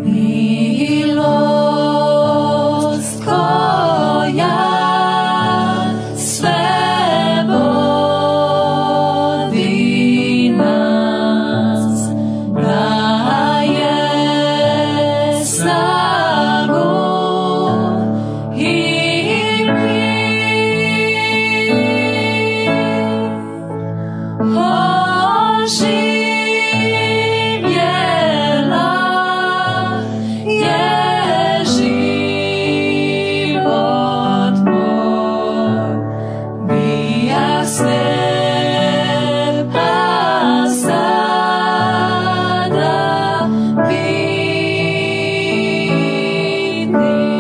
Milost koja sve vodi nas, daje snagu i oživjela je život moj, bija slep, a sada vidim.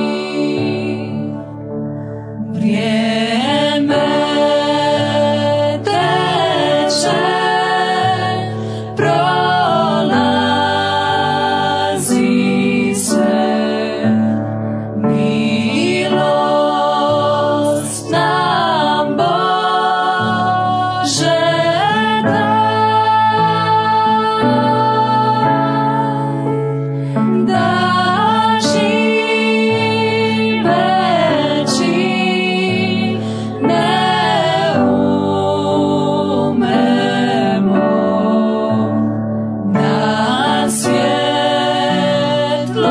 Vrijeme teče, prolazi sve, milost nam Bože daj, da živeći ne umremo, da svjetlo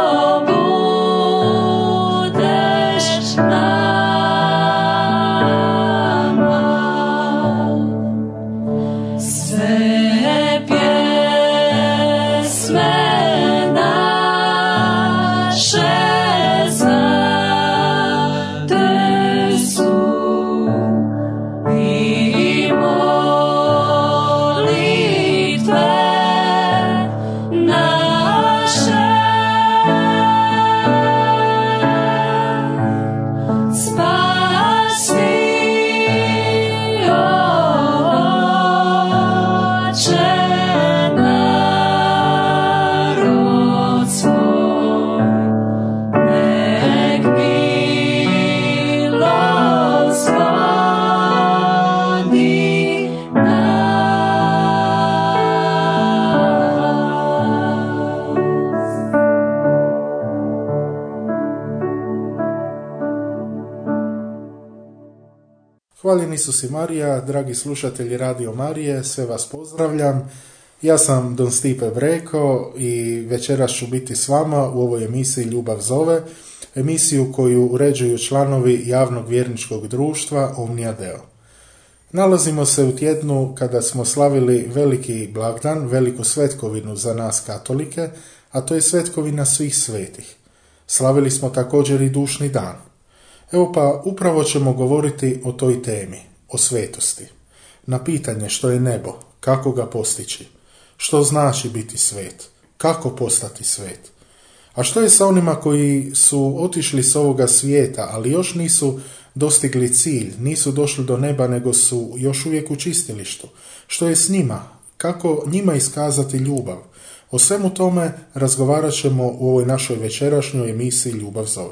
budeš nama. Sve pjesme naše znate su i molitve naše. Spasi Oče narod svoj, nek milost vodi nas. Hvaljeni Isus i Marija, dragi slušatelji Radio Marije, sve vas pozdravljam. Ja sam Don Stipe Breko i večeras ću biti s vama u ovoj emisiji Ljubav zove, emisiju koju uređuju članovi javnog vjerničkog društva Omnia Deo. Nalazimo se u tjednu kada smo slavili veliki blagdan, veliku svetkovinu za nas katolike, a to je svetkovina svih svetih. Slavili smo također i dušni dan. Evo pa upravo ćemo govoriti o toj temi, o svetosti. Na pitanje što je nebo, kako ga postići, što znači biti svet, kako postati svet. A što je sa onima koji su otišli s ovoga svijeta, ali još nisu dostigli cilj, nisu došli do neba, nego su još uvijek u čistilištu? Što je s njima? Kako njima iskazati ljubav? O svemu tome razgovarat ćemo u ovoj našoj večerašnjoj emisiji Ljubav zove.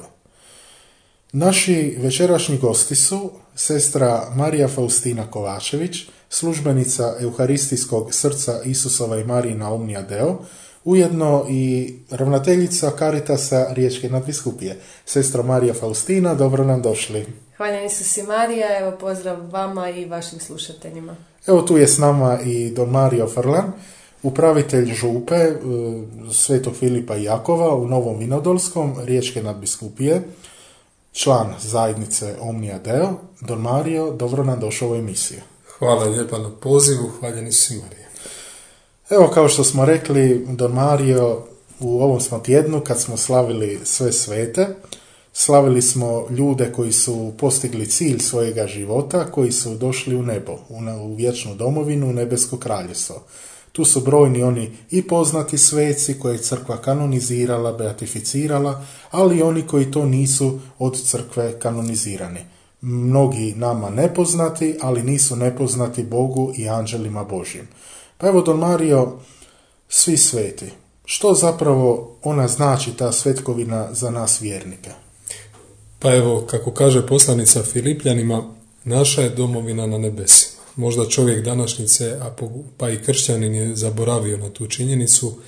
Naši večerašnji gosti su sestra Marija Faustina Kovačević, službenica Euharistijskog srca Isusova i Marijina Omnia Deo, ujedno i ravnateljica Caritasa Riječke nadbiskupije. Sestra Marija Faustina, dobro nam došli. Hvala Isus i Marija, evo pozdrav vama i vašim slušateljima. Evo tu je s nama i don Mario Frlan, upravitelj župe Svetog Filipa i Jakova u Novom Vinodolskom, Riječke nadbiskupije, član zajednice Omnia Deo. Don Mario, dobro nam došao u emisiju. Hvala lijepa na pozivu, hvaljeni Isus i Marija. Evo, kao što smo rekli, don Mario, u ovom smo tjednu kad smo slavili sve svete, slavili smo ljude koji su postigli cilj svojega života, koji su došli u nebo, u vječnu domovinu, u nebesko kraljevstvo. Tu su brojni oni i poznati sveci koje je crkva kanonizirala, beatificirala, ali i oni koji to nisu od crkve kanonizirani. Mnogi nama nepoznati, ali nisu nepoznati Bogu i anđelima Božjim. Pa evo, don Mario, svi sveti. Što zapravo ona znači, ta svetkovina, za nas vjernike? Pa evo, kako kaže poslanica Filipljanima, naša je domovina na nebesima. Možda čovjek današnjice, pa i kršćanin je zaboravio na tu činjenicu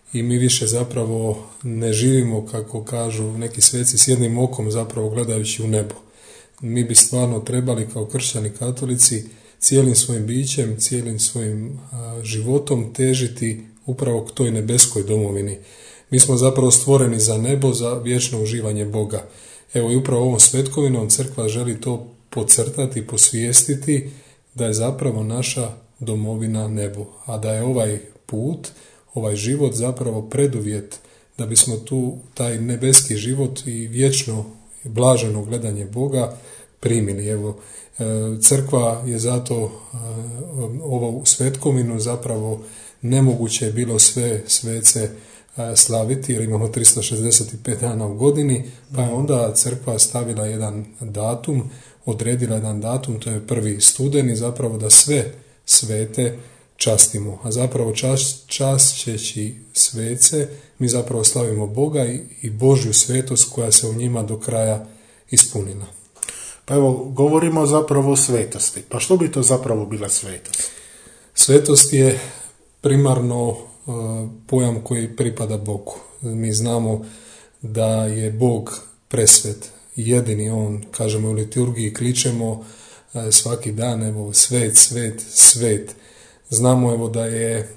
i mi više zapravo ne živimo, kako kažu neki sveci, s jednim okom zapravo gledajući u nebo. Mi bi stvarno trebali kao kršćani katolici cijelim svojim bićem, cijelim svojim životom težiti upravo k toj nebeskoj domovini. Mi smo zapravo stvoreni za nebo, za vječno uživanje Boga. Evo i upravo ovom svetkovinom crkva želi to podcrtati, posvijestiti da je zapravo naša domovina nebo, a da je ovaj put, ovaj život zapravo preduvjet da bismo tu taj nebeski život i vječno blaženo gledanje Boga primili. Evo, crkva je zato ovu svetkovinu zapravo nemoguće je bilo sve svece slaviti, jer imamo 365 dana u godini, pa je onda crkva stavila jedan datum, odredila jedan datum, to je 1. studeni, zapravo da sve svete častimo. A zapravo čašćeći svece, mi zapravo slavimo Boga i Božju svetost koja se u njima do kraja ispunila. Pa evo, govorimo zapravo o svetosti. Pa što bi to zapravo bila svetost? Svetost je primarno pojam koji pripada Bogu. Mi znamo da je Bog presvet, jedini on, kažemo u liturgiji, kličemo svaki dan, evo, svet, svet, svet. Znamo evo da je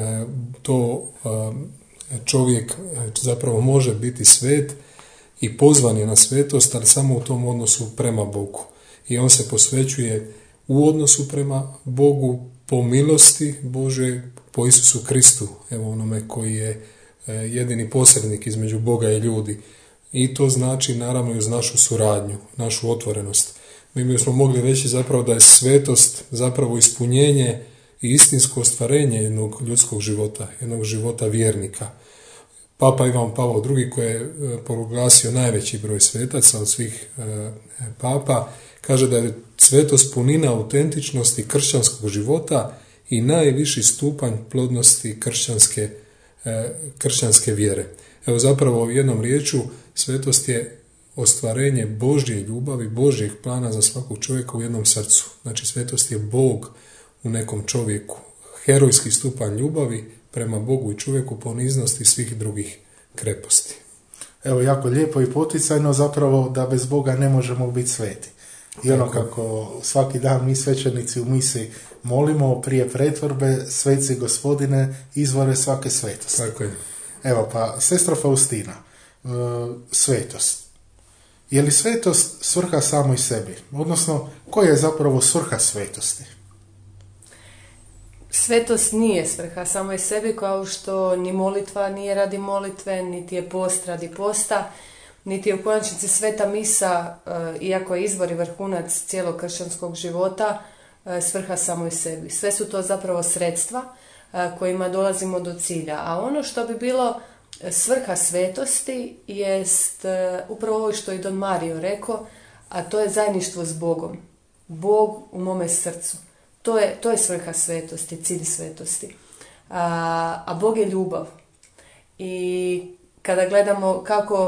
to čovjek zapravo može biti svet i pozvan je na svetost, ali samo u tom odnosu prema Bogu. I on se posvećuje u odnosu prema Bogu po milosti Bože, po Isusu Kristu, evo onome koji je jedini posrednik između Boga i ljudi. I to znači naravno i uz našu suradnju, našu otvorenost. Mi bismo mogli reći zapravo da je svetost zapravo ispunjenje i istinsko ostvarenje jednog ljudskog života, jednog života vjernika. Papa Ivan Pavao II, koji je proglasio najveći broj svetaca od svih papa, kaže da je svetost punina autentičnosti kršćanskog života i najviši stupanj plodnosti kršćanske vjere. Evo zapravo jednom riječu, svetost je ostvarenje Božje ljubavi, Božjeg plana za svakog čovjeka u jednom srcu. Znači svetost je Bog u nekom čovjeku, herojski stupanj ljubavi prema Bogu i čovjeku, poniznosti svih drugih kreposti. Evo, jako lijepo i poticajno zapravo da bez Boga ne možemo biti sveti. I ono kako svaki dan mi svećenici u misi molimo prije pretvorbe, sveci Gospodine, izvore svake svetosti. Tako je. Evo pa, sestra Faustina, svetost. Je li svetost svrha samoj sebi? Odnosno, koja je zapravo svrha svetosti? Svetost nije svrha samoj sebi, kao što ni molitva nije radi molitve, niti je post radi posta, niti je u konačnici sveta misa, iako je izvor i vrhunac cijelog kršćanskog života, svrha samoj sebi. Sve su to zapravo sredstva kojima dolazimo do cilja. A ono što bi bilo svrha svetosti jest upravo ovo što je Don Mario rekao, a to je zajedništvo s Bogom. Bog u mome srcu. To je svrha svetosti, cilj svetosti. A Bog je ljubav. I kada gledamo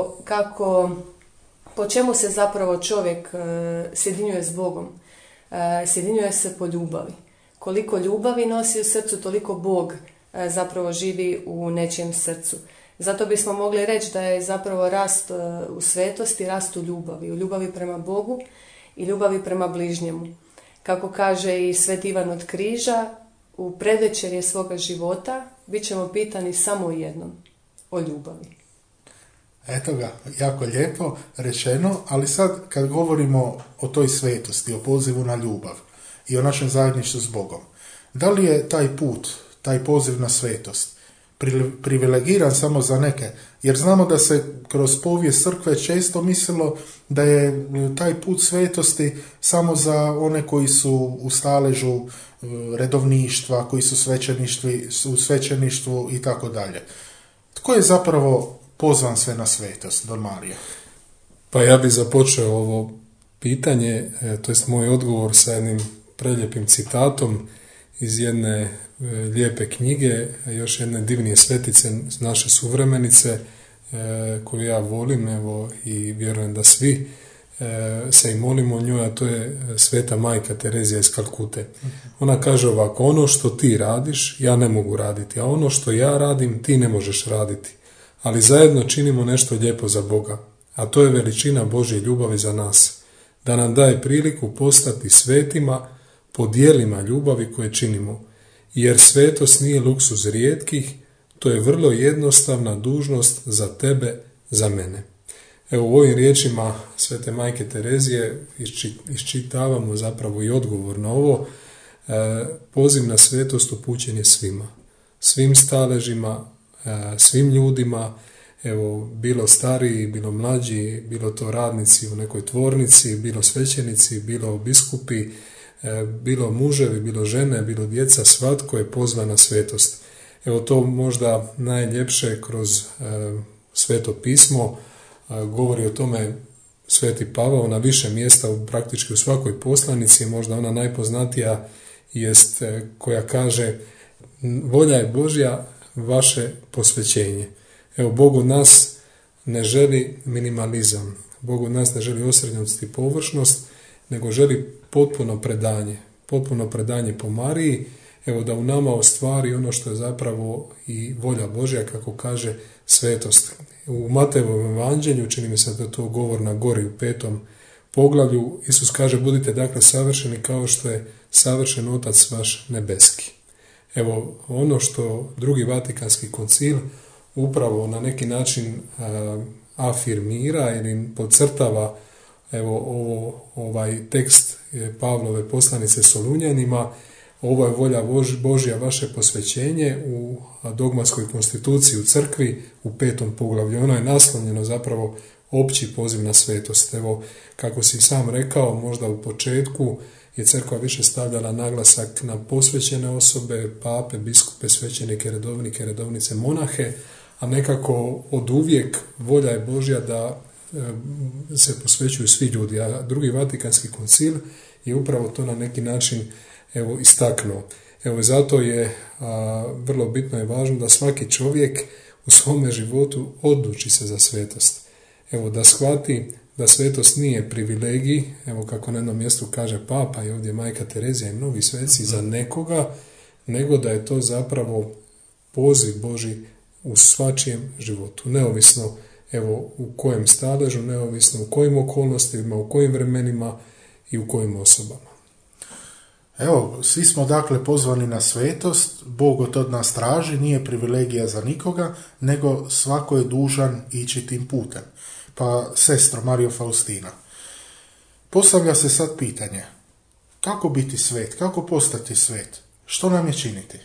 po čemu se zapravo čovjek sjedinjuje s Bogom, sjedinjuje se po ljubavi. Koliko ljubavi nosi u srcu, toliko Bog zapravo živi u nečijem srcu. Zato bismo mogli reći da je zapravo rast u svetosti, rast u ljubavi prema Bogu i ljubavi prema bližnjemu. Kako kaže i Sveti Ivan od Križa, u predvečerje svoga života bit ćemo pitani samo o jednom, o ljubavi. Eto ga, jako lijepo rečeno, ali sad kad govorimo o toj svetosti, o pozivu na ljubav i o našem zajedništvu s Bogom, da li je taj put, taj poziv na svetost privilegiran samo za neke? Jer znamo da se kroz povijest crkve često mislilo da je taj put svetosti samo za one koji su u staležu redovništva, koji su u svećeništvu i tako dalje. Tko je zapravo pozvan sve na svetost, Don Mario? Pa ja bih započeo ovo pitanje, to jest moj odgovor sa jednim prelijepim citatom iz jedne lijepe knjige, još jedne divnije svetice, naše suvremenice, koju ja volim, evo, i vjerujem da svi. se i molimo o njoj, a to je sveta majka Terezija iz Kalkute. Ona kaže ovako: ono što ti radiš, ja ne mogu raditi, a ono što ja radim, ti ne možeš raditi. Ali zajedno činimo nešto lijepo za Boga, a to je veličina Božje ljubavi za nas, da nam daje priliku postati svetima po dijelima ljubavi koje činimo, jer svetost nije luksuz rijetkih, to je vrlo jednostavna dužnost za tebe, za mene. Evo, u ovim riječima svete majke Terezije iščitavamo zapravo i odgovor na ovo. Poziv na svetost upućen je svima, svim staležima, svim ljudima, evo, bilo stariji, bilo mlađi, bilo to radnici u nekoj tvornici, bilo svećenici, bilo biskupi, bilo muževi, bilo žene, bilo djeca, svatko je pozvan na svetost. Evo, to možda najljepše kroz Sveto pismo govori o tome sveti Pavao na više mjesta, praktički u svakoj poslanici, možda ona najpoznatija jest koja kaže: volja je Božja vaše posvećenje. Evo, Bog od nas ne želi minimalizam, Bog od nas ne želi osrednjost i površnost, nego želi potpuno predanje po Mariji, evo, da u nama ostvari ono što je zapravo i volja Božja, kako kaže svetost. U Matejevom evanđelju, čini mi se da je to govor na gori u 5. poglavlju, Isus kaže: budite dakle savršeni kao što je savršen Otac vaš nebeski. Evo, ono što Drugi Vatikanski koncil upravo na neki način afirmira ili podcrtava, evo, ovaj tekst Pavlove poslanice Solunjanima: ovo je volja Božja vaše posvećenje, u dogmatskoj konstituciji u crkvi u 5. poglavlju. Ono je naslonjeno zapravo opći poziv na svetost. Evo, kako si sam rekao, možda u početku je crkva više stavljala naglasak na posvećene osobe, pape, biskupe, svećenike, redovnike, redovnice, monahe, a nekako od uvijek volja je Božja da se posvećuju svi ljudi. A Drugi Vatikanski koncil je upravo to na neki način, evo, istaknuo. Evo, zato je vrlo bitno i važno da svaki čovjek u svome životu odluči se za svetost. Evo, da shvati da svetost nije privilegij, evo kako na jednom mjestu kaže Papa i ovdje majka Terezija i mnogi sveci, za nekoga, nego da je to zapravo poziv Božji u svačijem životu. Neovisno, evo, u kojem staležu, neovisno u kojim okolnostima, u kojim vremenima i u kojim osobama. Evo, svi smo dakle pozvani na svetost, Bog od nas traži, nije privilegija za nikoga, nego svako je dužan ići tim putem. Pa, sestro Marijo Faustina, postavlja se sad pitanje: kako biti svet, kako postati svet, što nam je činiti?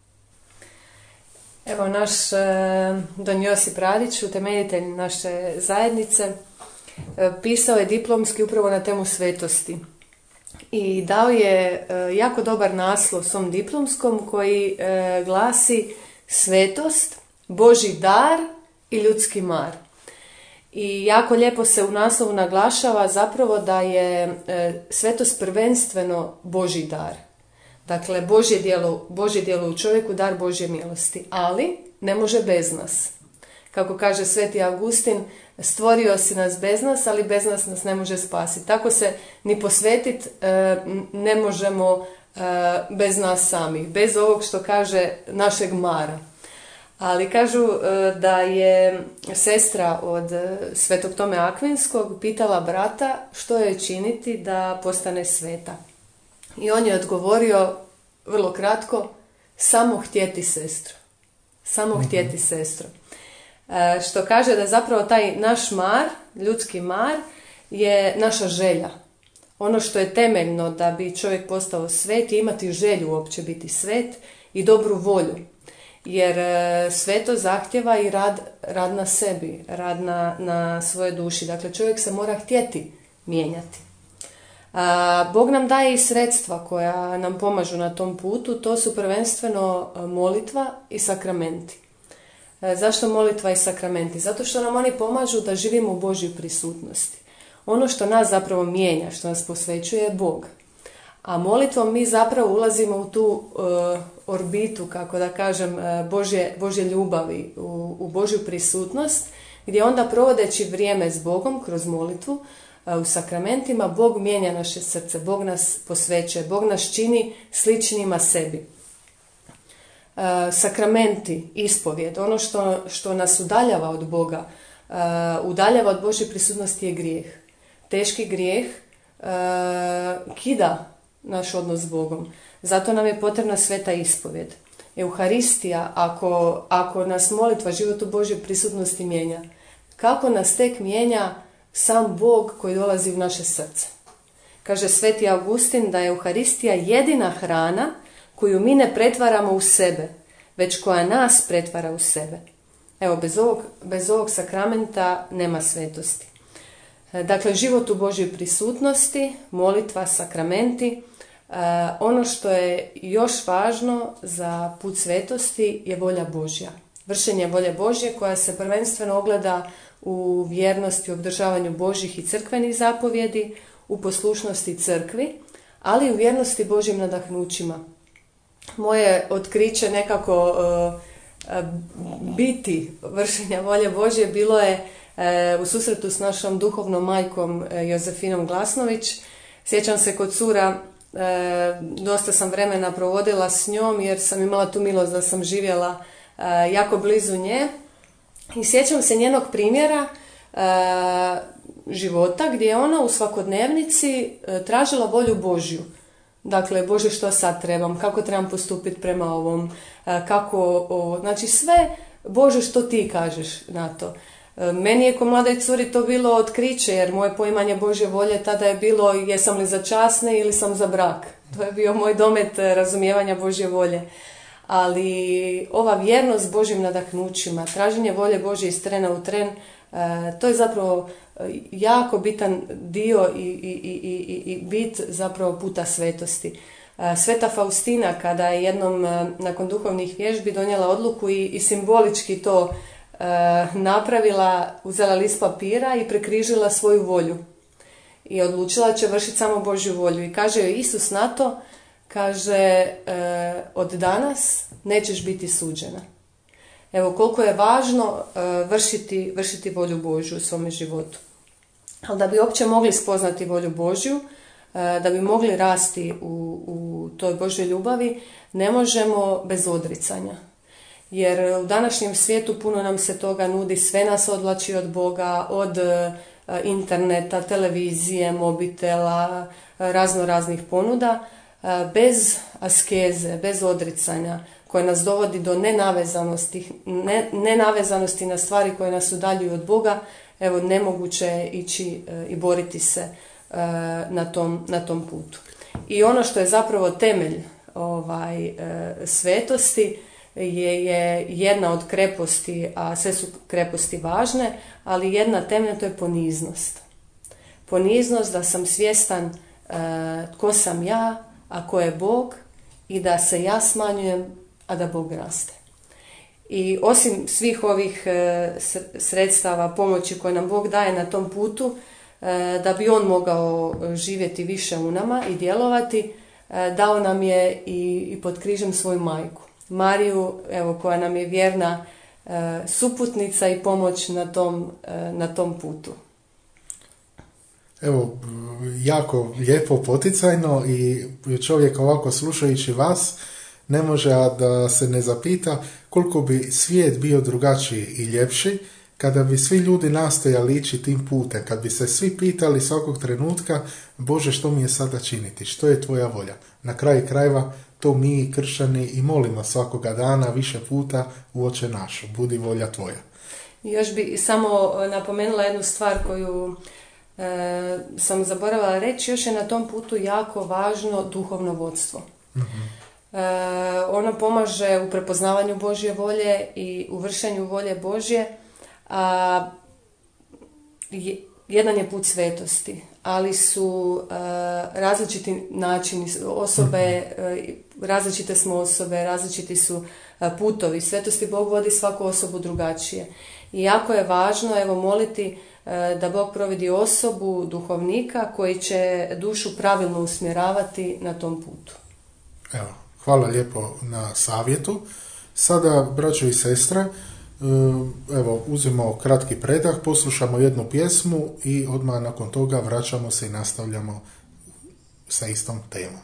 Evo, naš don Josip Radić, utemeljitelj naše zajednice, pisao je diplomski upravo na temu svetosti. I dao je jako dobar naslov svom diplomskom koji glasi: svetost, Božji dar i ljudski mar. I jako lijepo se u naslovu naglašava zapravo da je svetost prvenstveno Božji dar. Dakle, Božje djelo u čovjeku, dar Božje milosti, ali ne može bez nas. Kako kaže sveti Augustin, stvorio si nas bez nas, ali bez nas ne može spasiti. Tako se ni posvetiti ne možemo bez nas samih, bez ovog što kaže našeg mara. Ali kažu da je sestra od svetog Tome Akvinskog pitala brata što je činiti da postane sveta. I on je odgovorio vrlo kratko: samo htjeti, sestro. Samo htjeti, sestro. Što kaže da zapravo taj naš mar, ljudski mar, je naša želja. Ono što je temeljno da bi čovjek postao svet je imati želju uopće biti svet i dobru volju. Jer sveto zahtjeva i rad na sebi, rad na svojoj duši. Dakle, čovjek se mora htjeti mijenjati. Bog nam daje i sredstva koja nam pomažu na tom putu. To su prvenstveno molitva i sakramenti. Zašto molitva i sakramenti? Zato što nam oni pomažu da živimo u Božjoj prisutnosti. Ono što nas zapravo mijenja, što nas posvećuje, je Bog. A molitvom mi zapravo ulazimo u tu orbitu, kako da kažem, Božje ljubavi, u Božju prisutnost, gdje onda provodeći vrijeme s Bogom kroz molitvu, u sakramentima, Bog mijenja naše srce, Bog nas posvećuje, Bog nas čini sličnima sebi. Sakramenti, ispovjed, ono što nas udaljava od Boga, udaljava od Božje prisutnosti je grijeh. Teški grijeh kida naš odnos s Bogom. Zato nam je potrebna sveta ispovjed. Euharistija, ako nas molitva, život u Božjoj prisutnosti mijenja, kako nas tek mijenja sam Bog koji dolazi u naše srce. Kaže sveti Augustin da je Euharistija jedina hrana koju mi ne pretvaramo u sebe, već koja nas pretvara u sebe. Evo, bez ovog sakramenta nema svetosti. Dakle, život u Božjoj prisutnosti, molitva, sakramenti. Ono što je još važno za put svetosti je volja Božja. Vršenje volje Božje koja se prvenstveno ogleda u vjernosti, u obdržavanju Božjih i crkvenih zapovjedi, u poslušnosti crkvi, ali i u vjernosti Božjim nadahnućima. Moje otkriće nekako biti vršenja volje Božje bilo je u susretu s našom duhovnom majkom Jozefinom Glasnović. Sjećam se kod cura, dosta sam vremena provodila s njom jer sam imala tu milost da sam živjela jako blizu nje. I sjećam se njenog primjera života gdje je ona u svakodnevnici tražila volju Božju. Dakle, Bože, što sad trebam, kako trebam postupiti prema ovom, znači sve, Bože, što ti kažeš na to. Meni je ko mladoj curi to bilo otkriće, jer moje poimanje Božje volje tada je bilo jesam li za časne ili sam za brak. To je bio moj domet razumijevanja Božje volje. Ali ova vjernost Božjim nadahnućima, traženje volje Božje iz trena u tren, to je zapravo jako bitan dio i bit zapravo puta svetosti. Sveta Faustina, kada je jednom nakon duhovnih vježbi donijela odluku i simbolički to napravila, uzela list papira i prekrižila svoju volju. I odlučila će vršiti samo Božju volju. I kaže joj Isus na to, kaže, od danas nećeš biti suđena. Evo koliko je važno vršiti volju Božju u svome životu. Ali da bi uopće mogli spoznati volju Božju, da bi mogli rasti u toj Božjoj ljubavi, ne možemo bez odricanja. Jer u današnjem svijetu puno nam se toga nudi, sve nas odvlači od Boga, od interneta, televizije, mobitela, raznih ponuda, bez askeze, bez odricanja, koje nas dovodi do nenavezanosti na stvari koje nas udaljuju od Boga, evo nemoguće je ići i boriti se na tom putu. I ono što je zapravo temelj svetosti je jedna od kreposti, a sve su kreposti važne, ali jedna temelj, to je poniznost. Poniznost da sam svjestan tko sam ja, a ko je Bog, i da se ja smanjujem, a da Bog raste. I osim svih ovih sredstava, pomoći koje nam Bog daje na tom putu, da bi On mogao živjeti više u nama i djelovati, dao nam je i pod križem svoju majku. Mariju, evo, koja nam je vjerna suputnica i pomoć na tom putu. Evo, jako lijepo, poticajno, i čovjek ovako slušajući vas ne može da se ne zapita koliko bi svijet bio drugačiji i ljepši kada bi svi ljudi nastojali ići tim putem, kad bi se svi pitali svakog trenutka, Bože, što mi je sada činiti, što je tvoja volja. Na kraju krajeva to mi kršćani i molimo svakoga dana više puta u Oče našu, budi volja tvoja. Još bi samo napomenula jednu stvar koju sam zaboravila reći, još je na tom putu jako važno duhovno vodstvo. Mm-hmm. Ono pomaže u prepoznavanju Božje volje i u vršenju volje Božje. Jedan je put svetosti, ali su različiti načini osobe, različite smo osobe, različiti su putovi. Svetosti Bog vodi svaku osobu drugačije. I jako je važno moliti da Bog providi osobu, duhovnika, koji će dušu pravilno usmjeravati na tom putu. Evo, hvala lijepo na savjetu. Sada, braćo i sestre, Evo, uzmemo kratki predah, poslušamo jednu pjesmu i odmah nakon toga vraćamo se i nastavljamo sa istom temom.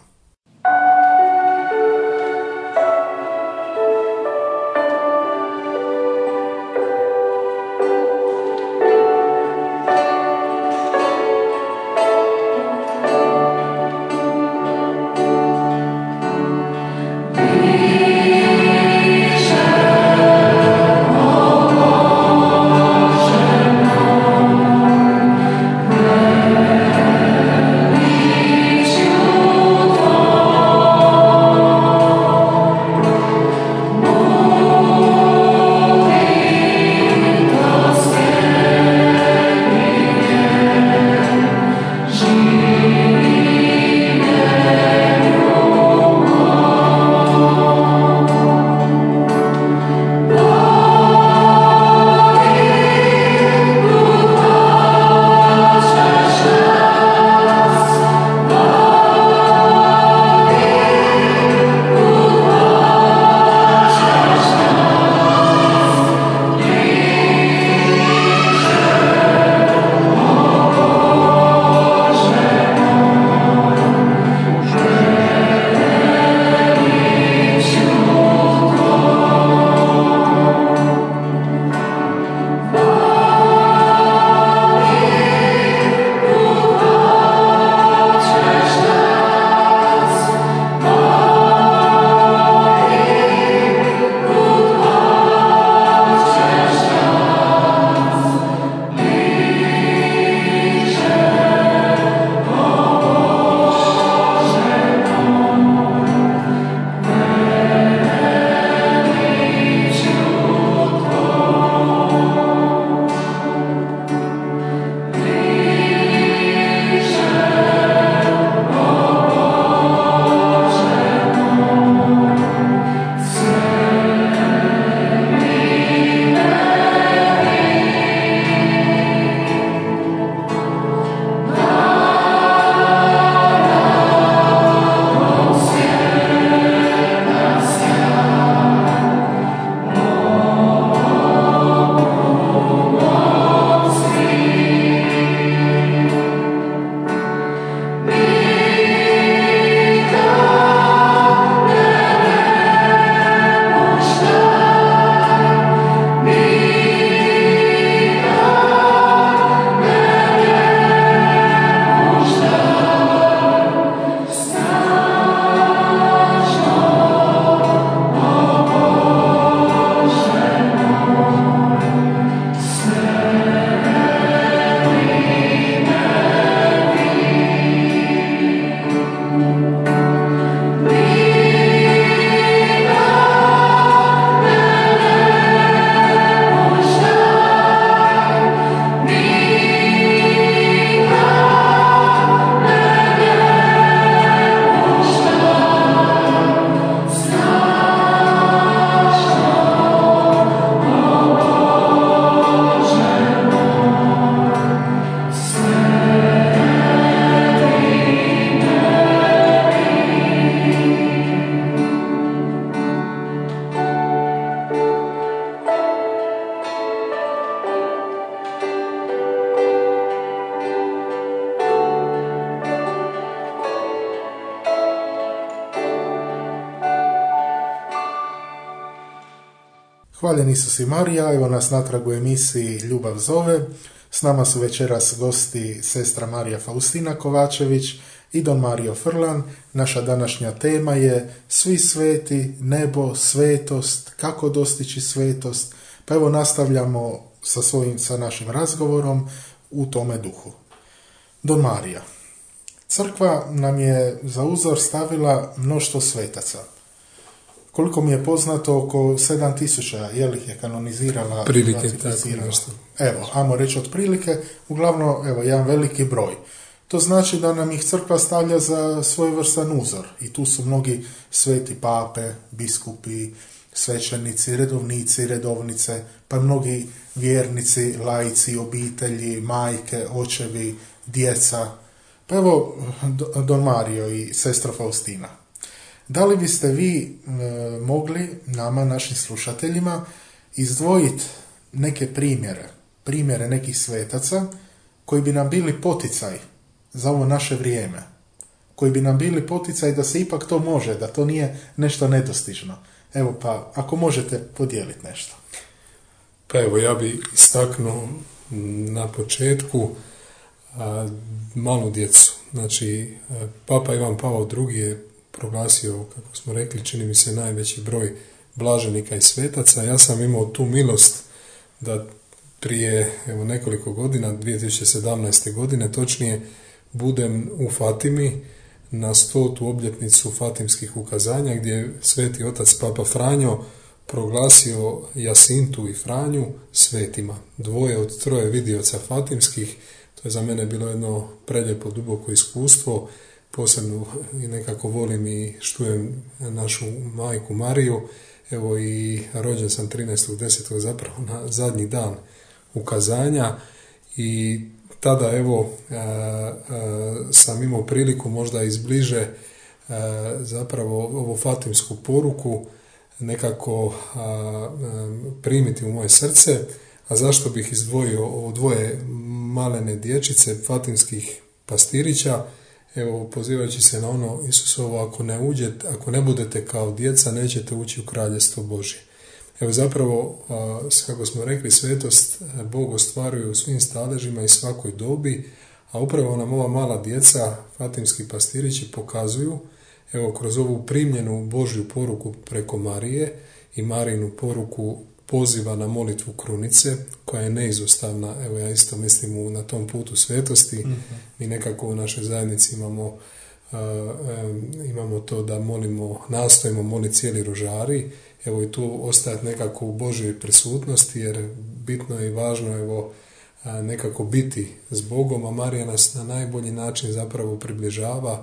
Hvaljen Isus i Marija, evo nas natrag u emisiji Ljubav zove. S nama su večeras gosti sestra Marija Faustina Kovačević i don Mario Frlan. Naša današnja tema je Svi sveti, nebo, svetost, kako dostići svetost. Pa evo nastavljamo sa našim razgovorom u tome duhu. Don Marija, crkva nam je za uzor stavila mnoštvo svetaca. Koliko mi je poznato, oko 7000 ih je kanonizirala. Prilike, tako nešto. Evo, ajmo reći otprilike, uglavnom, evo, jedan veliki broj. To znači da nam ih crkva stavlja za svojevrstan uzor. I tu su mnogi sveti pape, biskupi, svećenici, redovnici, redovnice, pa mnogi vjernici, laici, obitelji, majke, očevi, djeca. Pa evo, don Mario i sestra Faustina. Da li biste vi mogli nama, našim slušateljima, izdvojiti neke primjere nekih svetaca koji bi nam bili poticaj za ovo naše vrijeme, koji bi nam bili poticaj da se ipak to može, da to nije nešto nedostižno. Evo pa, ako možete podijeliti nešto. Pa evo, ja bi istaknuo na početku malu djecu. Znači, Papa Ivan Pavao II je proglasio, kako smo rekli, čini mi se najveći broj blaženika i svetaca. Ja sam imao tu milost da prije nekoliko godina, 2017. godine, točnije, budem u Fatimi na 100. obljetnicu Fatimskih ukazanja, gdje je sveti otac Papa Franjo proglasio Jasintu i Franju svetima. 2 od 3 vidioca Fatimskih. To je za mene bilo jedno prelijepo, duboko iskustvo. Posebno i nekako volim i štujem našu majku Mariju. Evo i rođen sam 13.10. zapravo na zadnji dan ukazanja i tada evo sam imao priliku možda izbliže zapravo ovu fatimsku poruku nekako primiti u moje srce. A zašto bih izdvojio ovo 2 malene dječice fatimskih pastirića? Evo, pozivajući se na ono Isusovo, ako ne budete kao djeca, nećete ući u kraljestvo Božje. Evo zapravo, kako smo rekli, svetost Bog ostvaruje u svim staležima i svakoj dobi, a upravo nam ova mala djeca, fatimski pastirići, pokazuju, evo kroz ovu primljenu Božju poruku preko Marije i Marijinu poruku poziva na molitvu krunice, koja je neizostavna. Evo ja isto mislim na tom putu svetosti. Mi nekako u našoj zajednici imamo to da nastojimo moliti cijeli rožari. Evo i tu ostajati nekako u Božjoj prisutnosti, jer bitno je i važno nekako biti s Bogom, a Marija nas na najbolji način zapravo približava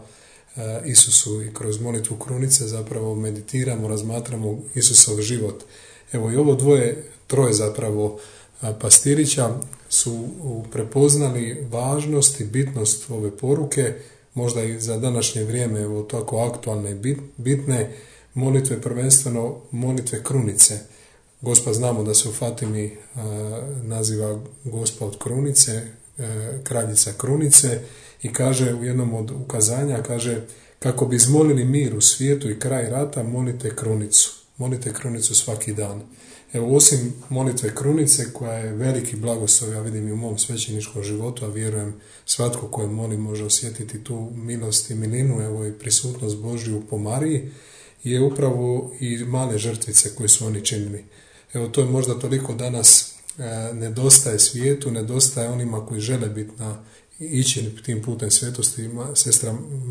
Isusu i kroz molitvu krunice zapravo meditiramo, razmatramo Isusov život. Evo i ovo 3 zapravo pastirića su prepoznali važnost i bitnost ove poruke, možda i za današnje vrijeme, evo tako aktualne i bitne molitve, prvenstveno molitve krunice. Gospa, znamo da se u Fatimi naziva Gospa od krunice, kraljica krunice, i kaže u jednom od ukazanja, kaže, kako bi izmolili mir u svijetu i kraj rata, molite krunicu. Molite krunicu svaki dan. Evo, osim molitve krunice, koja je veliki blagoslov, ja vidim i u mom svećeničkom životu, a vjerujem svatko koje moli može osjetiti tu milost i milinu, evo i prisutnost Božju po Mariji, je upravo i male žrtvice koje su oni činili. Evo, to je možda toliko danas nedostaje svijetu, nedostaje onima koji žele biti ići tim putem svetosti. Sestra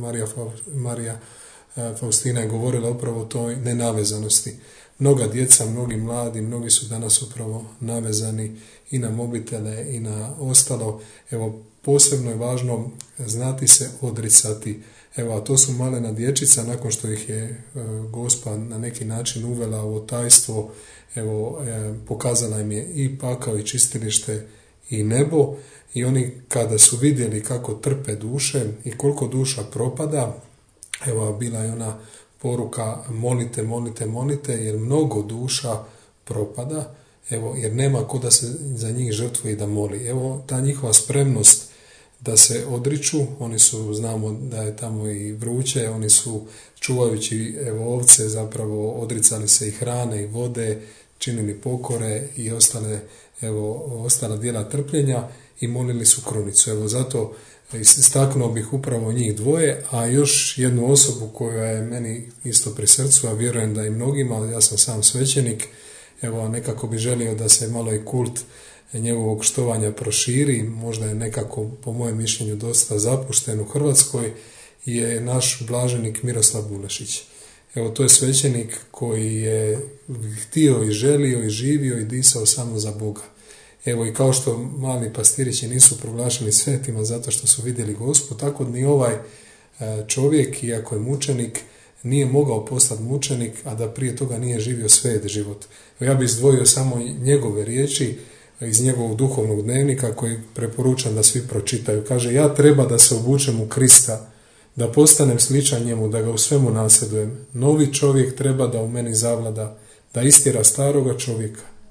Marija Faustina je govorila upravo o toj nenavezanosti. Mnoga djeca, mnogi mladi, mnogi su danas upravo navezani i na mobitele i na ostalo. Evo, posebno je važno znati se odricati. Evo, a to su malena dječica, nakon što ih je Gospa na neki način uvela u tajstvo, evo, pokazala im je i pakao i čistilište i nebo, i oni kada su vidjeli kako trpe duše i koliko duša propada, evo, bila je ona poruka molite, molite, molite, jer mnogo duša propada, evo, jer nema ko da se za njih žrtvuje i da moli. Evo, ta njihova spremnost da se odriču, oni su, znamo da je tamo i vruće, oni su čuvajući ovce zapravo odricali se i hrane i vode, činili pokore i ostala djela trpljenja i molili su krunicu. Evo, zato istaknuo bih upravo njih 2, a još jednu osobu koja je meni isto pri srcu, a vjerujem da i mnogima, ali ja sam sam svećenik, evo, nekako bi želio da se malo i kult njegovog štovanja proširi, možda je nekako, po mojem mišljenju, dosta zapušten u Hrvatskoj, je naš blaženik Miroslav Bulešić. Evo, to je svećenik koji je htio i želio i živio i disao samo za Boga. Evo, i kao što mali pastirići nisu proglašeni svetima zato što su vidjeli Gospu, tako ni ovaj čovjek, iako je mučenik, nije mogao postati mučenik, a da prije toga nije živio svet život. Ja bih izdvojio samo njegove riječi iz njegovog duhovnog dnevnika koji preporučam da svi pročitaju. Kaže, ja treba da se obučem u Krista, da postanem sličan njemu, da ga u svemu nasljedujem. Novi čovjek treba da u meni zavlada, da istjera staroga čovjeka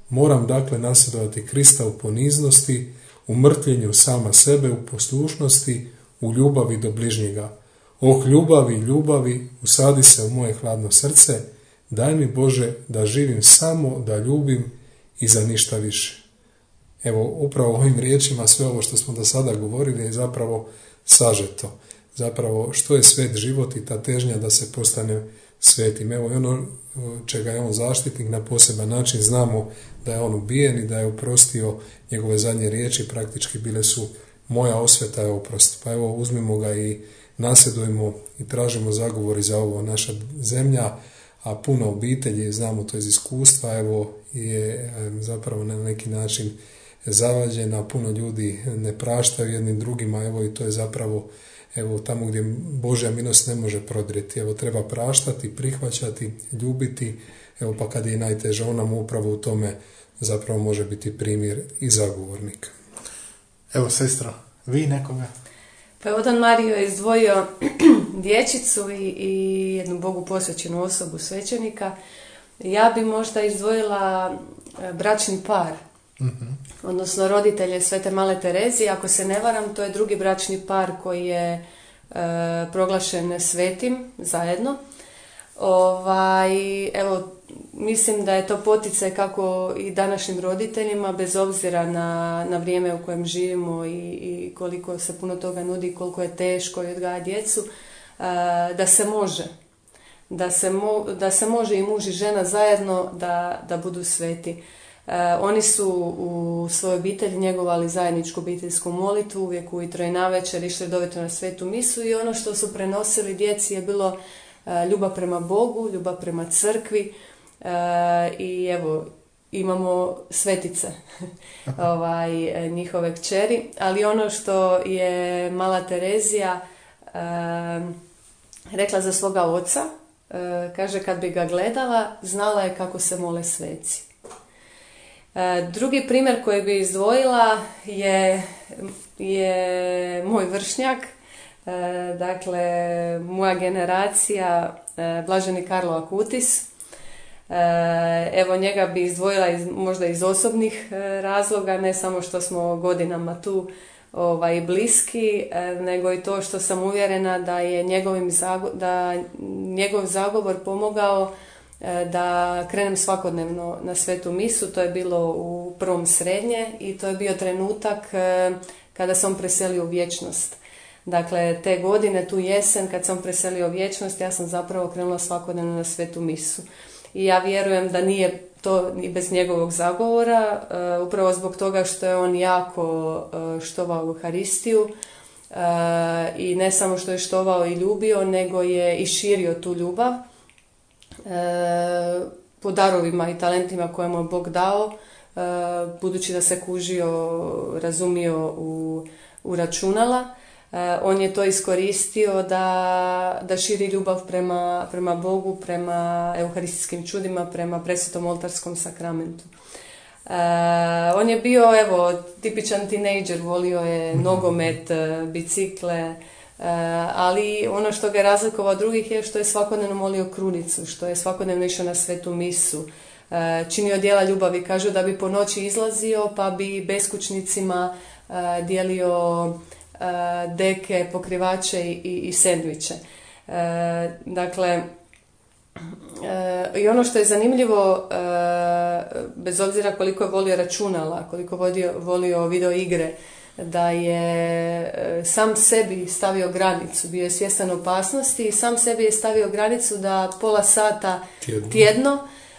Moram dakle nasljedovati Krista u poniznosti, u mrtvljenju sama sebe, u poslušnosti, u ljubavi do bližnjega. Oh, ljubavi, ljubavi, usadi se u moje hladno srce, daj mi Bože da živim samo da ljubim i za ništa više. Evo, upravo ovim riječima sve ovo što smo do sada govorili je zapravo sažeto. Zapravo što je svet život i ta težnja da se postane svetim. Evo i ono čega je on zaštitnik na poseban način, znamo da je on ubijen i da je oprostio, njegove zadnje riječi praktički bile su moja osveta je oprost. Pa evo uzmimo ga i nasljedujemo i tražimo zagovor za ovo naša zemlja, a puno obitelji, znamo to iz iskustva, evo je zapravo na neki način zavađena, puno ljudi ne praštaju jednim drugima, evo i to je zapravo evo tamo gdje Božja milost ne može prodrijeti. Evo treba praštati, prihvaćati, ljubiti, evo pa kad je najteže, on nam upravo u tome zapravo može biti primjer i zagovornik. Evo sestra, vi nekoga? Pa Odan Mario je izdvojio dječicu i jednu Bogu posvećenu osobu, svećenika. Ja bi možda izdvojila bračni par, odnosno roditelje Svete Male Terezije. Ako se ne varam, to je drugi bračni par koji je proglašen svetim zajedno. Evo, mislim da je to poticaj kako i današnjim roditeljima, bez obzira na vrijeme u kojem živimo i koliko se puno toga nudi, koliko je teško i odgaja djecu, da se može. Da se može i muž i žena zajedno da budu sveti. Oni su u svojoj obitelji njegovali zajedničku obiteljsku molitvu, uvijek ujutro i navečer išli redovito na svetu misu i ono što su prenosili djeci je bilo ljubav prema Bogu, ljubav prema crkvi i evo imamo svetice njihove kćeri, ali ono što je Mala Terezija rekla za svoga oca, kaže kad bi ga gledala, znala je kako se mole sveci. Drugi primjer koji bi izdvojila je moj vršnjak, dakle moja generacija, blaženi Karlo Akutis. Evo njega bi izdvojila možda iz osobnih razloga, ne samo što smo godinama tu bliski, nego i to što sam uvjerena da je njegov zagovor pomogao da krenem svakodnevno na svetu misu. To je bilo u prvom srednje i to je bio trenutak kada sam preselio u vječnost. Dakle, te godine, tu jesen, kad sam preselio u vječnost, ja sam zapravo krenula svakodnevno na svetu misu. I ja vjerujem da nije to ni bez njegovog zagovora, upravo zbog toga što je on jako štovao Euharistiju i ne samo što je štovao i ljubio, nego je i širio tu ljubav po darovima i talentima koje mu je Bog dao, budući da se kužio, razumio u računala. On je to iskoristio da širi ljubav prema Bogu, prema euharistijskim čudima, prema presvetom oltarskom sakramentu. On je bio, tipičan tinejdžer, volio je nogomet, bicikle, ali ono što ga je razlikovao od drugih je što je svakodnevno molio krunicu, što je svakodnevno išao na svetu misu, činio djela ljubavi. Kažu da bi po noći izlazio pa bi beskućnicima dijelio deke, pokrivače i sendviče. Dakle, i ono što je zanimljivo, bez obzira koliko je volio računala, koliko volio video igre, da je sam sebi stavio granicu, bio je svjestan opasnosti i sam sebi je stavio granicu da pola sata tjedno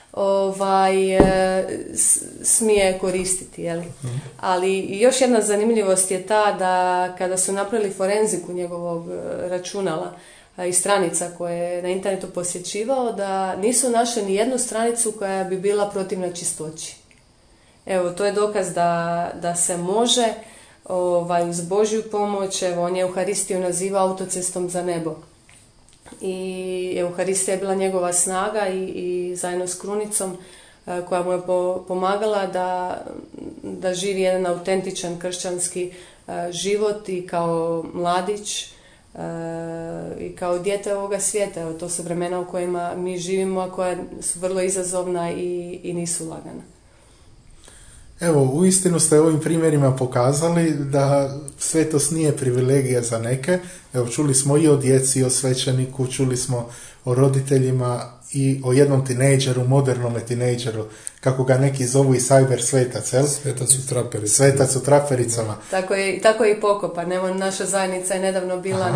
smije koristiti. Jeli? Ali još jedna zanimljivost je ta da kada su napravili forenziku njegovog računala i stranica koje je na internetu posjećivao, da nisu našli ni jednu stranicu koja bi bila protivna čistoći. Evo, to je dokaz da se može uz Božju pomoć. On je Euharistiju nazivao autocestom za nebo. I Euharistija je bila njegova snaga i zajedno s krunicom koja mu je pomagala da živi jedan autentičan kršćanski život i kao mladić i kao dijete ovoga svijeta. Evo, to su vremena u kojima mi živimo, a koja su vrlo izazovna i nisu lagana. Evo, uistinu ste ovim primjerima pokazali da svetost nije privilegija za neke. Evo, čuli smo i o djeci, i o svećeniku, čuli smo o roditeljima i o jednom tinejdžeru, modernome tinejdžeru, kako ga neki zovu i cyber svetac, jel? Svetac u trapericama. Tako je i pokopan. Evo, naša zajednica je nedavno bila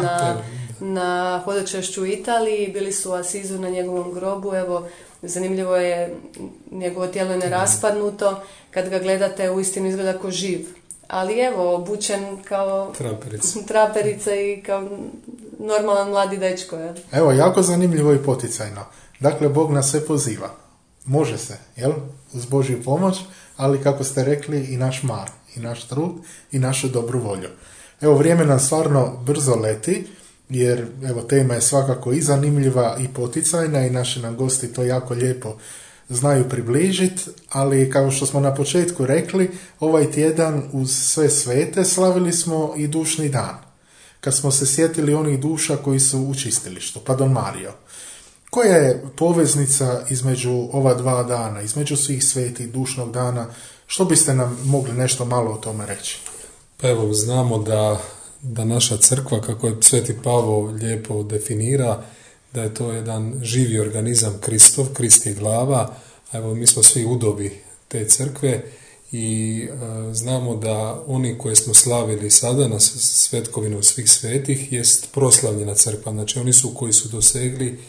na hodočašću u Italiji, bili su u Asizu na njegovom grobu. Evo, zanimljivo je, njegovo tijelo je neraspadnuto, kad ga gledate uistinu izgleda kao živ. Ali evo, obučen kao traperica i kao normalan mladi dečko. Je. Evo, jako zanimljivo i poticajno. Dakle, Bog nas sve poziva. Može se, jel? Uz Božju pomoć, ali kako ste rekli i naš mar, i naš trud, i našu dobru volju. Evo, vrijeme nam stvarno brzo leti, jer evo, tema je svakako i zanimljiva i poticajna i naši nam gosti to jako lijepo znaju približiti, ali kao što smo na početku rekli, ovaj tjedan uz sve svete slavili smo i dušni dan, kad smo se sjetili onih duša koji su u čistilištu, pa Don Mario. Koja je poveznica između ova dva dana, između svih svetih dušnog dana? Što biste nam mogli nešto malo o tome reći? Pa evo, znamo da naša crkva, kako je Sveti Pavao lijepo definira, da je to jedan živi organizam Kristov, Krist je glava, a evo mi smo svi udovi te crkve i znamo da oni koje smo slavili sada na svetkovinu svih svetih jest proslavljena crkva, znači oni su koji su dosegli,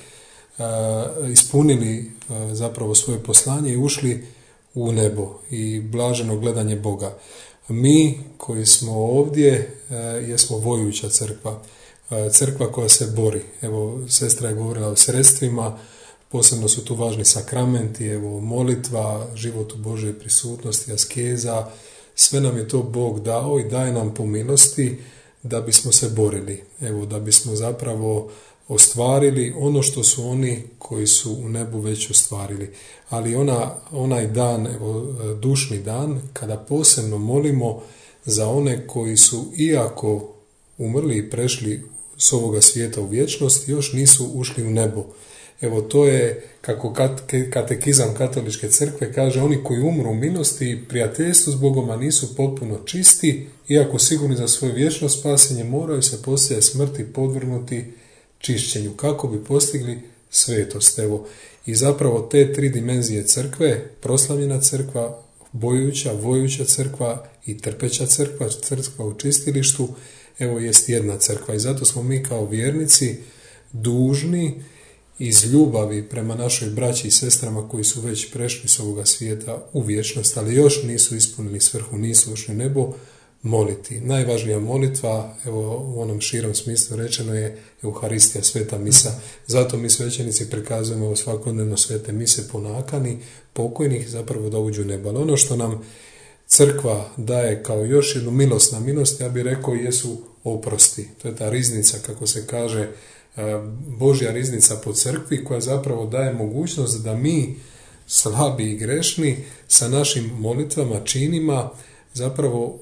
ispunili zapravo svoje poslanje i ušli u nebo i blaženo gledanje Boga. Mi koji smo ovdje jesmo vojuća crkva, crkva koja se bori. Evo, sestra je govorila o sredstvima, posebno su tu važni sakramenti, evo, molitva, život u Božoj prisutnosti, askeza, sve nam je to Bog dao i daje nam po milosti da bismo se borili, evo, da bismo zapravo ostvarili ono što su oni koji su u nebu već ostvarili. Ali onaj dan, evo, dušni dan, kada posebno molimo za one koji su, iako umrli i prešli s ovoga svijeta u vječnost, još nisu ušli u nebo. Evo, to je, kako katekizam katoličke crkve kaže, oni koji umru u milosti i prijateljstvu s Bogom, a nisu potpuno čisti, iako sigurni za svoje vječno spasenje, moraju se poslije smrti podvrgnuti čišćenju, kako bi postigli svetost. Evo, i zapravo te tri dimenzije crkve, proslavljena crkva, bojuća, vojuća crkva i trpeća crkva, crkva u čistilištu, evo, jest jedna crkva. I zato smo mi kao vjernici dužni iz ljubavi prema našoj braći i sestrama koji su već prešli s ovoga svijeta u vječnost, ali još nisu ispunili svrhu, nisu ušli u nebo, moliti. Najvažnija molitva, evo, u onom širom smislu rečeno, je Euharistija, sveta misa. Zato mi svećenici prikazujemo svakodnevno svete mise po nakani pokojnih, zapravo da uđu u nebo. Ali ono što nam crkva daje kao još jednu milost na milost, ja bih rekao, jesu oprosti. To je ta riznica, kako se kaže, Božja riznica po crkvi, koja zapravo daje mogućnost da mi, slabi i grešni, sa našim molitvama, činima, zapravo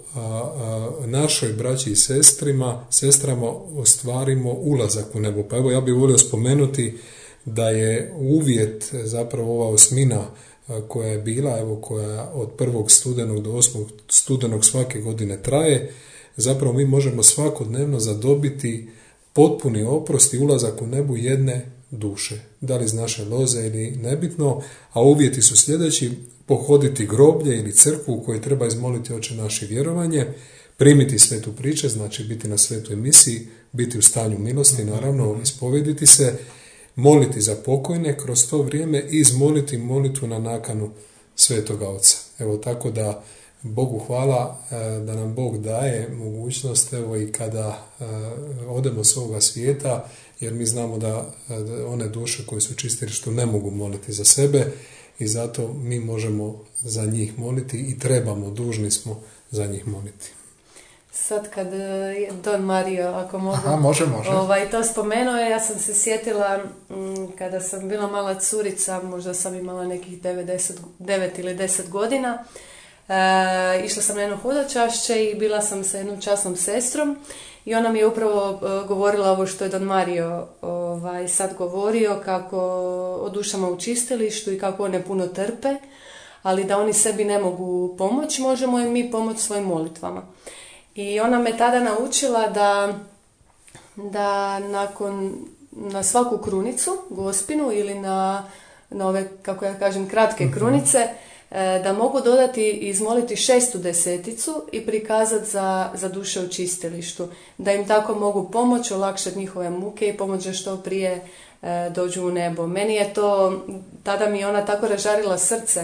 našoj braći i sestrama ostvarimo ulazak u nebo. Pa evo, ja bih volio spomenuti da je uvjet, zapravo ova osmina koja je bila, evo, koja od 1. studenog do 8. studenog svake godine traje, zapravo mi možemo svakodnevno zadobiti potpuni oprost i ulazak u nebu jedne duše. Da li iz naše loze ili nebitno, a uvjeti su sljedeći: pohoditi groblje ili crkvu u kojoj treba izmoliti Oče naše vjerovanje, primiti svetu priče, znači biti na svetoj misiji, biti u stanju milosti, naravno, ispovediti se, moliti za pokojne kroz to vrijeme i izmoliti molitvu na nakanu Svetoga Oca. Evo, tako da Bogu hvala da nam Bog daje mogućnost, evo, i kada odemo s ovoga svijeta, jer mi znamo da one duše koje su u čistilištu ne mogu moliti za sebe i zato mi možemo za njih moliti i trebamo, dužni smo za njih moliti. Sad kad je Don Mario, ako mogu, može. To spomenuo, ja sam se sjetila kada sam bila mala curica, možda sam imala nekih 9 ili 10 godina, išla sam na jedno hodočašće i bila sam sa jednom časnom sestrom i ona mi je upravo govorila ovo što je Don Mario sad govorio, kako o dušama u čistilištu i kako one puno trpe, ali da oni sebi ne mogu pomoći, možemo im mi pomoći svojim molitvama. I ona me tada naučila da na svaku krunicu, gospinu ili na ove, kako ja kažem, kratke krunice, da mogu dodati i izmoliti 6. deseticu i prikazati za duše u čistilištu. Da im tako mogu pomoći, olakšati njihove muke i pomoći da što prije dođu u nebo. Meni je to, tada mi je ona tako ražarila srce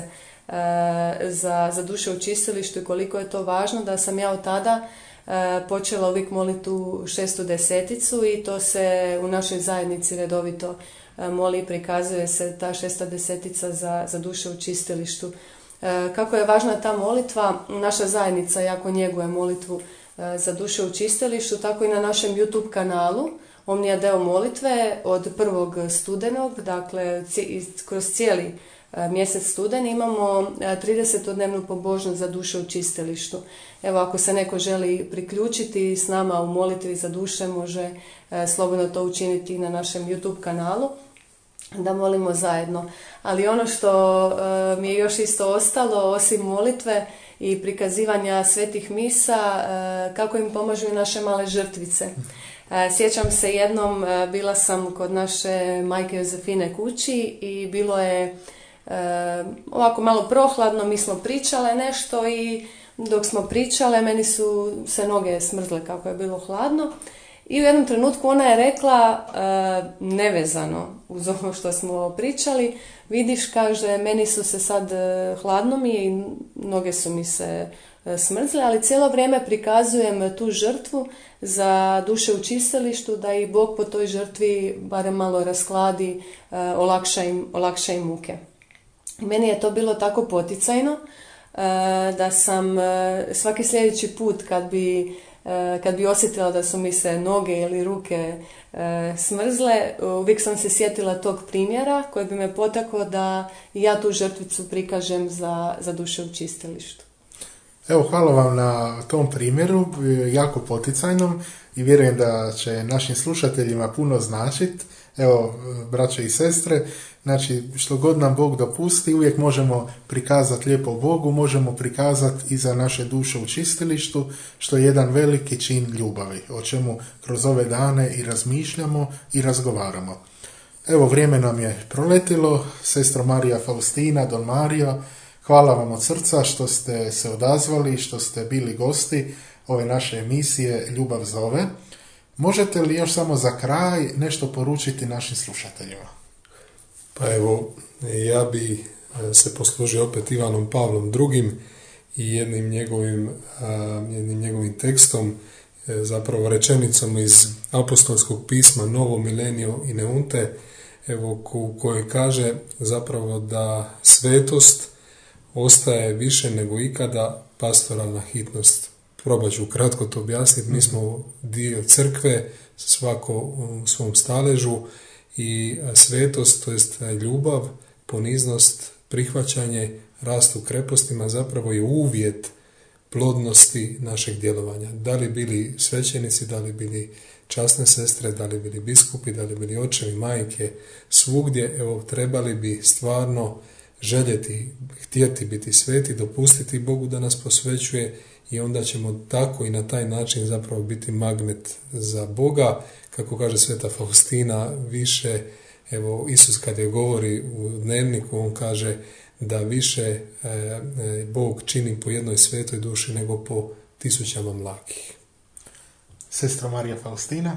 za duše u čistilištu i koliko je to važno da sam ja od tada počela uvijek moliti tu 6. deseticu i to se u našoj zajednici redovito moli i prikazuje se ta 6. desetica za duše u čistilištu. Kako je važna ta molitva, naša zajednica jako njeguje molitvu za duše u čistilištu, tako i na našem YouTube kanalu Omnia Deo molitve od 1. studenog, dakle kroz cijeli mjesec studeni imamo 30-dnevnu pobožnost za duše u čistilištu. Evo, ako se neko želi priključiti s nama u molitvi za duše, može slobodno to učiniti na našem YouTube kanalu, da molimo zajedno. Ali ono što mi je još isto ostalo, osim molitve i prikazivanja svetih misa, kako im pomažu i naše male žrtvice. Sjećam se jednom, bila sam kod naše majke Jozefine kući i bilo je ovako malo prohladno, mi smo pričale nešto i dok smo pričale meni su se noge smrzle kako je bilo hladno i u jednom trenutku ona je rekla, nevezano uz ono što smo pričali, vidiš, kaže, meni su se sad hladno mi je i noge su mi se smrzle, ali cijelo vrijeme prikazujem tu žrtvu za duše u čistilištu, da i Bog po toj žrtvi barem malo raskladi, olakša im muke. Meni je to bilo tako poticajno da sam svaki sljedeći put kad bi osjetila da su mi se noge ili ruke smrzle, uvijek sam se sjetila tog primjera koji bi me potakao da ja tu žrtvicu prikažem za duše u čistilištu. Evo, hvala vam na tom primjeru, jako poticajnom i vjerujem da će našim slušateljima puno značiti. Evo, braće i sestre, znači što god nam Bog dopusti, uvijek možemo prikazati lijepo Bogu, možemo prikazati i za naše duše u čistilištu, što je jedan veliki čin ljubavi, o čemu kroz ove dane i razmišljamo i razgovaramo. Evo, vrijeme nam je proletilo, sestro Marija Faustina, Don Mario, hvala vam od srca što ste se odazvali, što ste bili gosti ove naše emisije Ljubav zove. Možete li još samo za kraj nešto poručiti našim slušateljima? Pa evo, ja bi se poslužio opet Ivanom Pavlom II i jednim njegovim tekstom, zapravo rečenicom iz apostolskog pisma Novo Milenio in Eunte, evo, u kojoj kaže zapravo da svetost ostaje više nego ikada pastoralna hitnost. Probat ću kratko to objasniti. Mi smo dio crkve, svako u svom staležu i svetost, to jest ljubav, poniznost, prihvaćanje, rast u krepostima zapravo je uvjet plodnosti našeg djelovanja. Da li bili svećenici, da li bili časne sestre, da li bili biskupi, da li bili očevi, majke, svugdje, evo, trebali bi stvarno željeti, htjeti biti sveti, dopustiti Bogu da nas posvećuje i onda ćemo tako i na taj način zapravo biti magnet za Boga. Kako kaže sveta Faustina, više, evo, Isus kad je govori u dnevniku, on kaže da više Bog čini po jednoj svetoj duši nego po 1000 mlakih. Sestra Marija Faustina?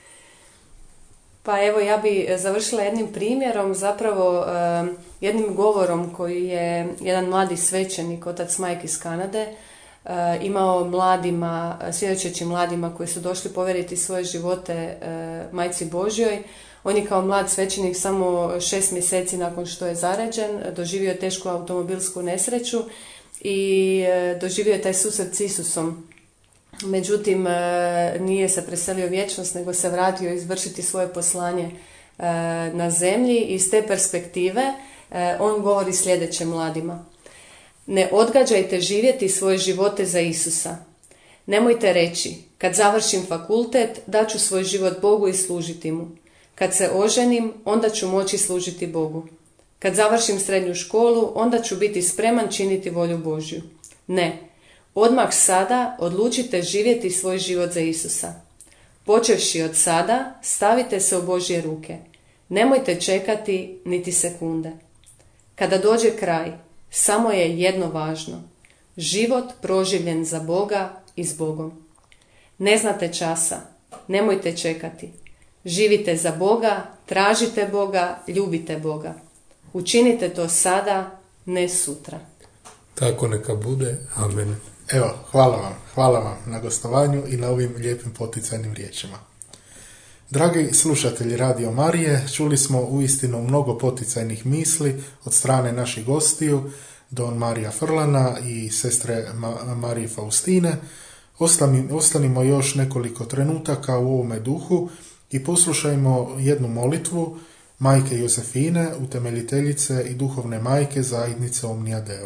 Pa evo, ja bi završila jednim primjerom, zapravo jednim govorom koji je jedan mladi svećenik, otac Mike iz Kanade, imao mladima, svjedočeći mladima koji su došli povjeriti svoje živote Majci Božjoj. On je kao mlad svećenik samo 6 mjeseci nakon što je zaređen doživio tešku automobilsku nesreću i doživio je taj susret s Isusom. Međutim, nije se preselio u vječnost, nego se vratio izvršiti svoje poslanje na zemlji i iz te perspektive on govori sljedeće mladima. Ne odgađajte živjeti svoje živote za Isusa. Nemojte reći, kad završim fakultet, daću svoj život Bogu i služiti mu. Kad se oženim, onda ću moći služiti Bogu. Kad završim srednju školu, onda ću biti spreman činiti volju Božju. Ne, odmah sada odlučite živjeti svoj život za Isusa. Počevši od sada, stavite se u Božje ruke. Nemojte čekati niti sekunde. Kada dođe kraj, samo je jedno važno. Život proživljen za Boga i s Bogom. Ne znate časa, nemojte čekati. Živite za Boga, tražite Boga, ljubite Boga. Učinite to sada, ne sutra. Tako neka bude. Amen. Evo, hvala vam na gostovanju i na ovim lijepim poticajnim riječima. Dragi slušatelji Radio Marije, čuli smo uistinu mnogo poticajnih misli od strane naših gostiju, don Marija Frlana i sestre Marije Faustine. Ostanimo još nekoliko trenutaka u ovome duhu i poslušajmo jednu molitvu majke Josefine, utemeljiteljice i duhovne majke zajednice Omnia Deo.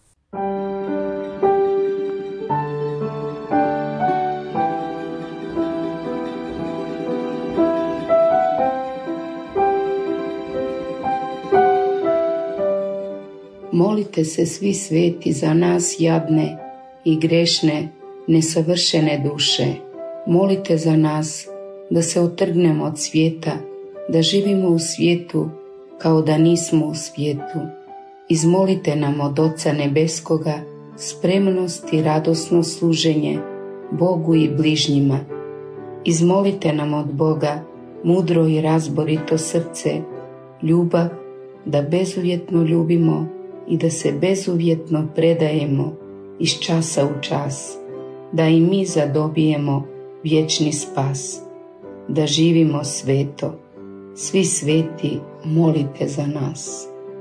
Molite se svi sveti za nas jadne i grešne, nesavršene duše. Molite za nas da se otrgnemo od svijeta, da živimo u svijetu kao da nismo u svijetu. Izmolite nam od Oca Nebeskoga spremnost i radosno služenje Bogu i bližnjima. Izmolite nam od Boga mudro i razborito srce, ljubav, da bezuvjetno ljubimo i da se bezuvjetno predajemo iz časa u čas, da i mi zadobijemo vječni spas, da živimo sveto. Svi sveti, molite za nas.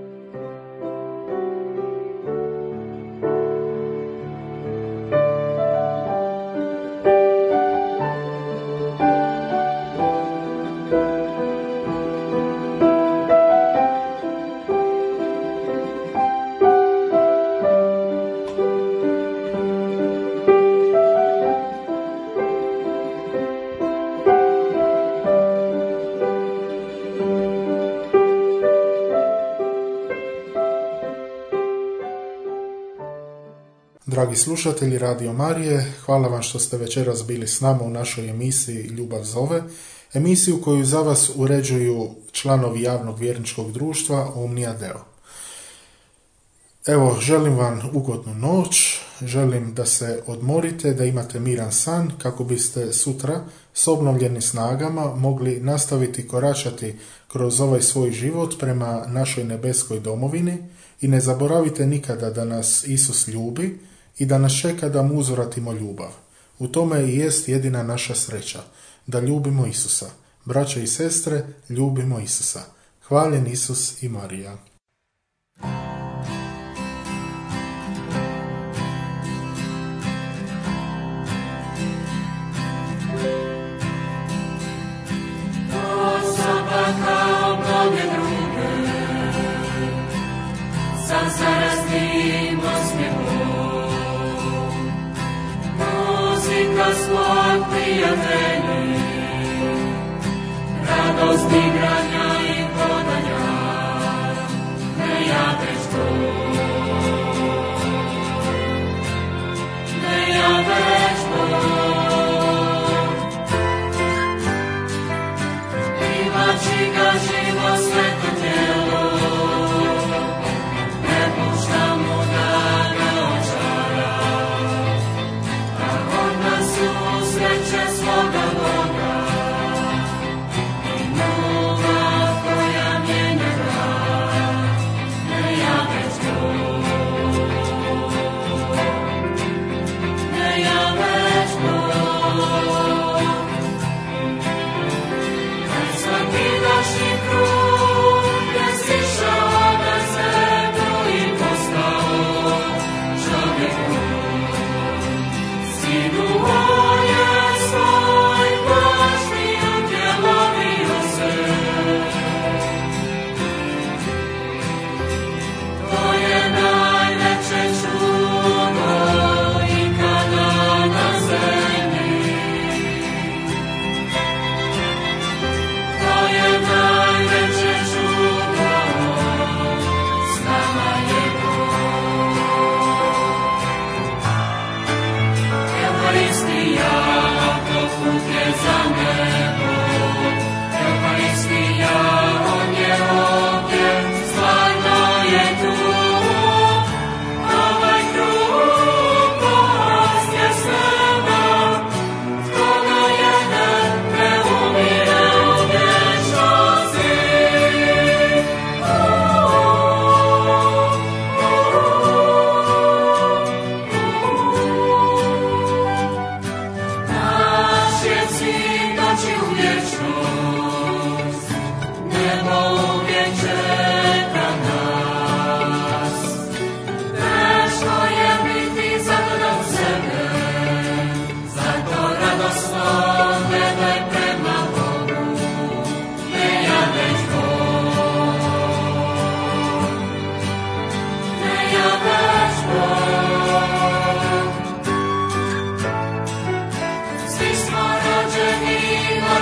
Dragi slušatelji Radio Marije, hvala vam što ste večeras bili s nama u našoj emisiji Ljubav zove, emisiju koju za vas uređuju članovi javnog vjerničkog društva Omnia Deo. Evo, želim vam ugodnu noć, želim da se odmorite, da imate miran san kako biste sutra s obnovljenim snagama mogli nastaviti koračati kroz ovaj svoj život prema našoj nebeskoj domovini i ne zaboravite nikada da nas Isus ljubi i da nas čeka da mu uzvratimo ljubav. U tome i jest jedina naša sreća, da ljubimo Isusa. Braćo i sestre, ljubimo Isusa. Hvaljen Isus i Marija. Osoba kao mnoge druge, sa zaraznim osmijehom, muzika svoj prijatelji, radost igranja i hodanja, ne javeš to, ne javeš to. Imači ga živo sveto tijelo, ne pušta mu da ga očara, a onda su sreće svoga Boga i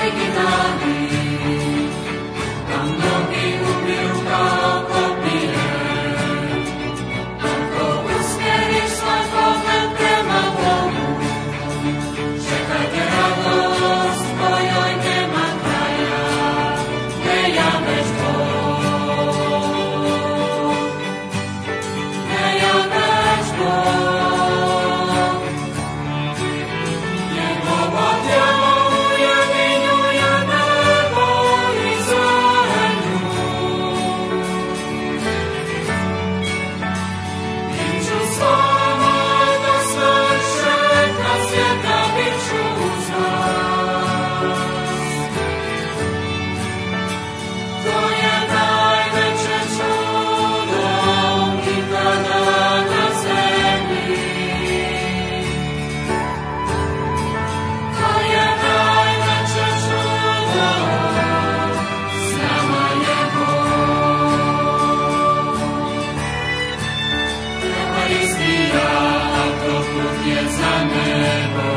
originalni, a mnogi umiru kao kopije. Ako usmjeriš svoj pogled prema Bogu, čekajte radost kojoj nema kraja, ne javeš Bog, ne javeš Bog. Njegovo djelo ujedinjuje nebo i zemlju. Biću s vama do svršetka svijeta, biću uz vas. To je najveće čudo ikada na zemlji. To je najveće čudo, s nama je Bog. Euharistija, autoput je za nebo.